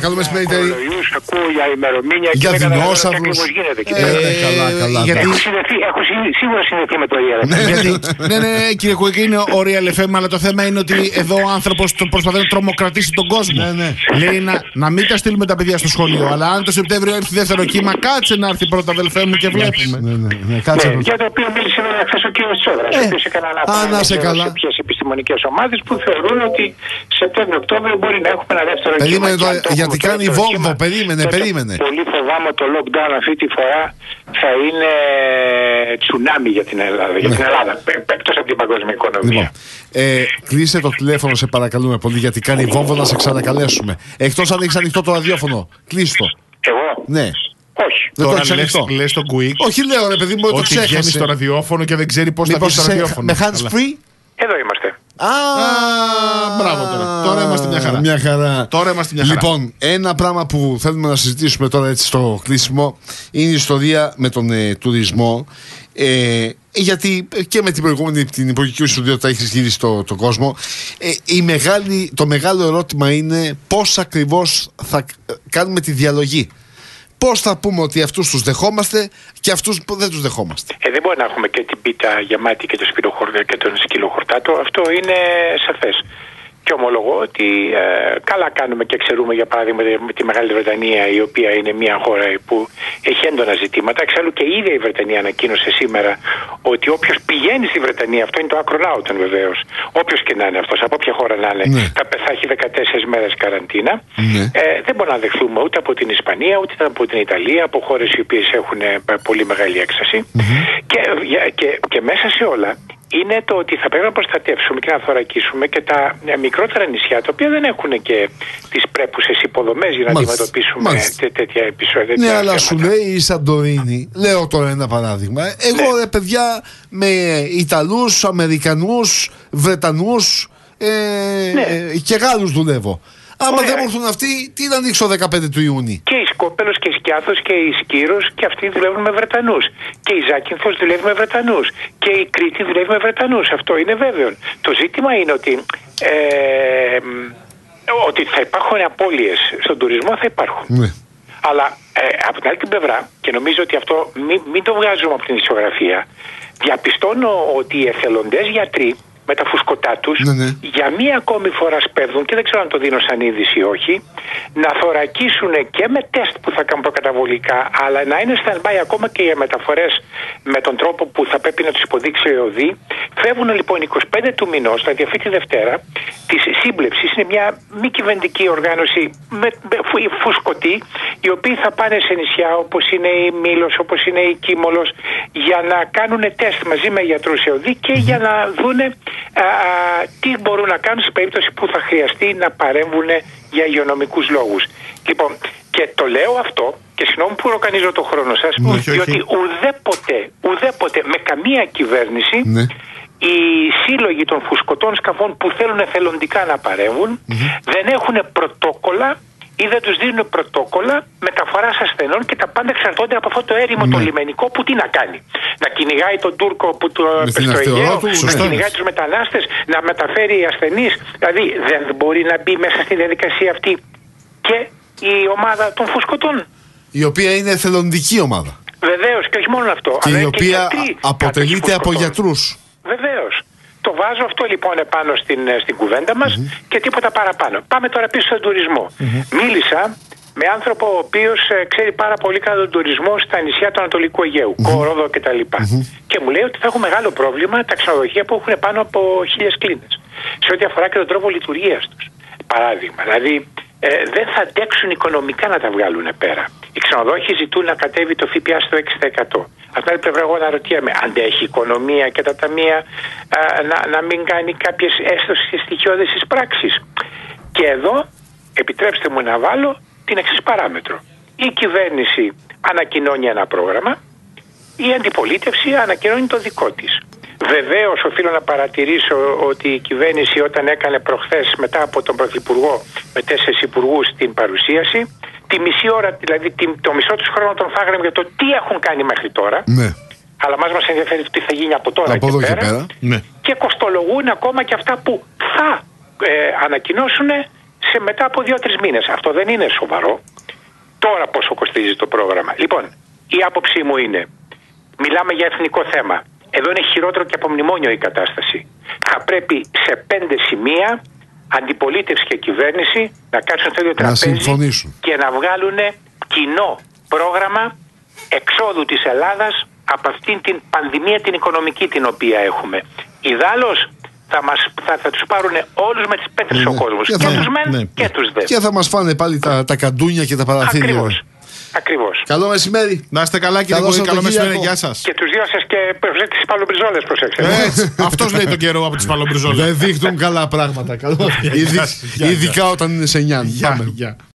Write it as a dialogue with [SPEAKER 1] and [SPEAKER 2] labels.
[SPEAKER 1] καλό μεσημέρι.
[SPEAKER 2] Ακούω για ημερομήνια
[SPEAKER 1] για
[SPEAKER 2] και
[SPEAKER 1] δεινόσαυρους.
[SPEAKER 2] Καλά. Έχω σίγουρα συνδεθεί με το Real.
[SPEAKER 3] Ναι, κύριε Κουίκη, είναι ο Real FM, αλλά το θέμα είναι ότι εδώ ο άνθρωπος προσπαθεί να τρομοκρατήσει τον κόσμο. Λέει να μην τα στείλουμε τα παιδιά στο σχολείο, αλλά αν το Σεπτέμβριο έρθει δεύτερο κύμα, κάτσε να έρθει πρώτα, αδελφέ μου, και βλέπουμε.
[SPEAKER 2] Για το οποίο μίλησε χθες ο κ. Τσόδρας, ο οποίος έκανε αναφορά σε ποιες επιστημονικές ομάδες που θεωρούν ότι Σεπτέμβριο-Οκτώβριο μπορεί να έχουμε ένα δεύτερο κύμα.
[SPEAKER 1] Περίμενε τώρα, γιατί κάνει βόμβο. Περίμενε.
[SPEAKER 2] Πολύ φοβάμαι το lockdown αυτή τη φορά θα είναι τσουνάμι για την Ελλάδα. Για την Ελλάδα, εκτός από την παγκόσμια οικονομία.
[SPEAKER 1] Κλείσε το τηλέφωνο, σε παρακαλούμε πολύ, γιατί κάνει βόμβο, να σε ξανακαλέσουμε. Εκτός αν έχεις ανοιχτό το ραδιόφωνο. Κλείστο.
[SPEAKER 2] Εγώ?
[SPEAKER 1] Ναι.
[SPEAKER 2] Όχι.
[SPEAKER 1] Δεν
[SPEAKER 3] τώρα
[SPEAKER 1] το έχεις ανοιχτό.
[SPEAKER 3] λες τον Κουίκ.
[SPEAKER 1] Όχι, λέω ρε παιδί μου, το ξέχασε.
[SPEAKER 3] Ότι βγαίνει στο ραδιόφωνο και δεν ξέρει πώς θα βγει στο ραδιόφωνο.
[SPEAKER 1] Με hands free.
[SPEAKER 2] Εδώ είμαστε.
[SPEAKER 3] Μπράβο τώρα. Τώρα είμαστε μια χαρά. Τώρα είμαστε μια χαρά.
[SPEAKER 1] Λοιπόν, ένα πράγμα που θέλουμε να συζητήσουμε τώρα έτσι στο κλείσιμο είναι η ιστορία με τον τουρισμό. Γιατί και με την προηγούμενη, την υπουργική σου ιδιότητα, έχεις γυρίσει τον κόσμο. Το μεγάλο ερώτημα είναι πώς ακριβώς θα κάνουμε τη διαλογή. Πώς θα πούμε ότι αυτούς τους δεχόμαστε και αυτούς που δεν τους δεχόμαστε.
[SPEAKER 2] Δεν μπορεί να έχουμε και την πίτα γεμάτη και τον σκυλοχορτάτο. Αυτό είναι σαφές. Και ομολογώ ότι καλά κάνουμε και ξέρουμε, για παράδειγμα, με τη Μεγάλη Βρετανία, η οποία είναι μια χώρα που έχει έντονα ζητήματα. Εξάλλου και η ίδια η Βρετανία ανακοίνωσε σήμερα ότι όποιος πηγαίνει στη Βρετανία, αυτό είναι το ακρονάουτον βεβαίως, όποιος και να είναι αυτός, από όποια χώρα να είναι, θα έχει 14 μέρες καραντίνα. Δεν μπορούμε να δεχθούμε ούτε από την Ισπανία, ούτε από την Ιταλία, από χώρες οι οποίες έχουν πολύ μεγάλη έκσταση. Και μέσα σε όλα είναι το ότι θα πρέπει να προστατεύσουμε και να θωρακίσουμε και τα μικρότερα νησιά, τα οποία δεν έχουν και τις πρέπουσες υποδομές για να αντιμετωπίσουμε τέτοια επεισόδια.
[SPEAKER 1] Ναι, αλλά σου λέει η Σαντορίνη, λέω τώρα ένα παράδειγμα. Εγώ ρε παιδιά με Ιταλούς, Αμερικανούς, Βρετανούς και Γάλλους δουλεύω. Άμα δεν μου έρθουν αυτοί, τι να ανοίξω 15 του Ιούνιου.
[SPEAKER 2] Και η Σκόπελος και η Σκιάθος και η Σκύρος και αυτοί δουλεύουν με Βρετανούς. Και η Ζάκυνθος δουλεύει με Βρετανούς. Και η Κρήτη δουλεύει με Βρετανούς. Αυτό είναι βέβαιο. Το ζήτημα είναι ότι θα υπάρχουν απώλειες στον τουρισμό, θα υπάρχουν. Ναι. Αλλά από την άλλη την πλευρά, και νομίζω ότι αυτό μην το βγάζουμε από την ισογραφία, διαπιστώνω ότι οι εθελοντές γιατροί με τα φουσκωτά τους για μία ακόμη φορά σπέβδουν, και δεν ξέρω αν το δίνω σαν είδηση ή όχι, να θωρακίσουν και με τεστ που θα κάνουν προκαταβολικά, αλλά να είναι stand-by ακόμα και για μεταφορές με τον τρόπο που θα πρέπει να τους υποδείξει ο ΕΟΔΗ. Φεύγουν λοιπόν 25 του μηνός, δηλαδή αυτή τη Δευτέρα, της σύμπλευσης. Είναι μια μη κυβερνητική οργάνωση με φουσκωτοί, οι οποίοι θα πάνε σε νησιά όπως είναι η Μήλος, όπως είναι η Κίμολος, για να κάνουν τεστ μαζί με γιατρούς ΕΟΔΗ και για να δούνε τι μπορούν να κάνουν σε περίπτωση που θα χρειαστεί να παρέμβουν για υγειονομικούς λόγους. Λοιπόν, και το λέω αυτό, και συγγνώμη που ροκανίζω το χρόνο σας, διότι ουδέποτε με καμία κυβέρνηση οι σύλλογοι των φουσκωτών σκαφών που θέλουν εθελοντικά να παρέμβουν δεν έχουν πρωτόκολλα ή δεν τους δίνουν πρωτόκολλα μεταφοράς ασθενών, και τα πάντα εξαρτώνται από αυτό το έρημο το λιμενικό που τι να κάνει. Να κυνηγάει τον Τούρκο που το στο Αιγαίο, να κυνηγάει τους μετανάστες, να μεταφέρει ασθενείς. Δηλαδή δεν μπορεί να μπει μέσα στη διαδικασία αυτή και η ομάδα των φουσκωτών,
[SPEAKER 1] η οποία είναι εθελοντική ομάδα.
[SPEAKER 2] Βεβαίως, και όχι μόνο αυτό.
[SPEAKER 1] Και η οποία αποτελείται από γιατρούς.
[SPEAKER 2] Βεβαίως. Το βάζω αυτό λοιπόν επάνω στην κουβέντα μας και τίποτα παραπάνω. Πάμε τώρα πίσω στον τουρισμό. Μίλησα με άνθρωπο ο οποίος ξέρει πάρα πολύ καλά τον τουρισμό στα νησιά του Ανατολικού Αιγαίου, Κόροδο κτλ. Και μου λέει ότι θα έχουν μεγάλο πρόβλημα τα ξενοδοχεία που έχουν πάνω από 1.000 κλίνες, σε ό,τι αφορά και τον τρόπο λειτουργίας τους. Παράδειγμα, δηλαδή δεν θα αντέξουν οικονομικά να τα βγάλουν πέρα. Οι ξενοδόχοι ζητούν να κατέβει το ΦΠΑ στο 6%. Από την άλλη πλευρά, εγώ αναρωτιέμαι, αντέχει η οικονομία και τα ταμεία να μην κάνει κάποιες έστω στοιχειώδεις πράξεις. Και εδώ επιτρέψτε μου να βάλω την εξής παράμετρο. Η κυβέρνηση ανακοινώνει ένα πρόγραμμα, η αντιπολίτευση ανακοινώνει το δικό της. Βεβαίως οφείλω να παρατηρήσω ότι η κυβέρνηση, όταν έκανε προχθές μετά από τον Πρωθυπουργό με 4 υπουργούς την παρουσίαση, τη μισή ώρα, δηλαδή το μισό τους χρόνο τον φάγανε για το τι έχουν κάνει μέχρι τώρα. Ναι. Αλλά μας ενδιαφέρει το τι θα γίνει από τώρα και πέρα. Ναι. Και κοστολογούν ακόμα και αυτά που θα ανακοινώσουν μετά από 2-3 μήνες. Αυτό δεν είναι σοβαρό. Τώρα πόσο κοστίζει το πρόγραμμα? Λοιπόν, η άποψή μου είναι, μιλάμε για εθνικό θέμα. Εδώ είναι χειρότερο και από μνημόνιο η κατάσταση. Θα πρέπει σε 5 σημεία αντιπολίτευση και κυβέρνηση να κάτσουν στο ίδιο τραπέζι και να βγάλουν κοινό πρόγραμμα εξόδου της Ελλάδας από αυτήν την πανδημία την οικονομική την οποία έχουμε. Ιδάλλως θα τους πάρουν όλους με τις πέτρες ο κόσμος. Και τους μεν και τους δε.
[SPEAKER 1] Και θα μας φάνε πάλι τα καντούνια και τα παραθύρια.
[SPEAKER 2] Ακριβώς.
[SPEAKER 1] Καλό μεσημέρι.
[SPEAKER 3] Να είστε καλά, κύριε Κούγια. Καλό μεσημέρι. Γεια σας.
[SPEAKER 2] Και τους δύο σας και προσέξτε τις παλομπριζόλες, προσέξτε.
[SPEAKER 3] Αυτός λέει τον καιρό από τις παλομπριζόλες.
[SPEAKER 1] Δεν δείχνουν καλά πράγματα. Ειδικά όταν είναι σε 9. Πάμε.